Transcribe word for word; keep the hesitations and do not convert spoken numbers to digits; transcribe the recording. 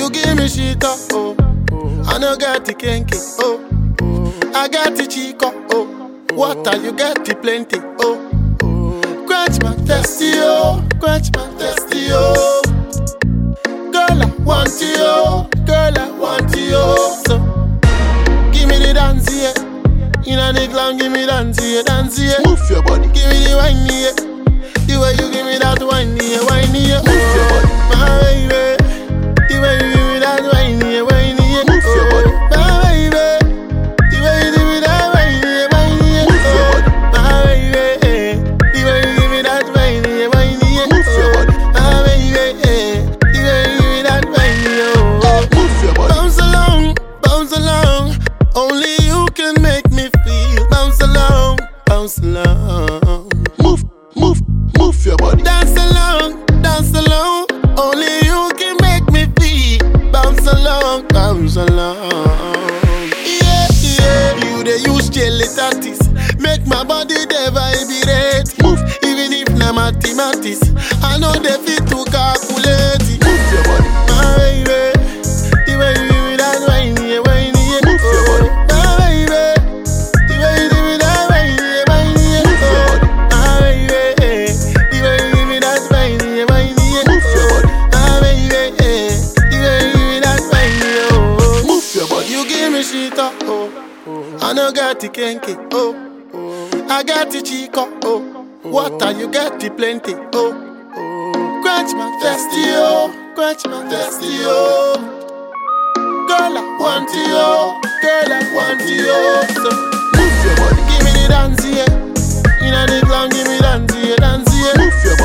You give me shit up, oh. I no got the kenke, oh. I got the chico, oh. Water, you get the plenty, oh. Scratch my testy, oh. Scratch my testy, oh. Girl, I want you, oh. Girl, I want you, oh. So, give me the dance, yeah. Inna the clown, give me dance, yeah, dance, yeah. Move your body. Give me the wine, yeah. The way you give me that wine, yeah, wine, yeah. Move your body. My baby. The way you give me that wine, yeah, wine, yeah. Move your body. My baby. The way you give me that wine, yeah, wine, yeah. Move your body. My baby. The way you give me that wine, yeah, wine, yeah. Move your body. My baby. The way you give me that wine, yeah. Move your body. Bounce along, bounce along. Only you can make me feel. Bounce along, bounce along. Move, move, move your body. Dance along, dance along. Only you can make me feel. Bounce along, bounce along. Yeah, yeah. You they use jelly tactics. Make my body they vibrate. Move, Even if na mathematics, I know they fit to calculate it. move your body. My baby, the way you give me that wine, yeah, wine, yeah. Move your body. My baby, the way you give me that wine, yeah, wine, yeah. Move your body. My baby, the way you give me that wine, yeah, wine, yeah. Move your body. My baby, the way you give me that wine, yeah. Oh. Move your body. You give me shit up, oh. I no got the kenke, oh. I got the chico, oh. Water, you get the plenty, oh. Scratch my testy, oh. Scratch my testy, oh. Girl, I want you, oh. Girl, I want you, oh. So, Move your body. give me the dance, yeah. Inna the clown, give me dance, yeah, dance, yeah. Move your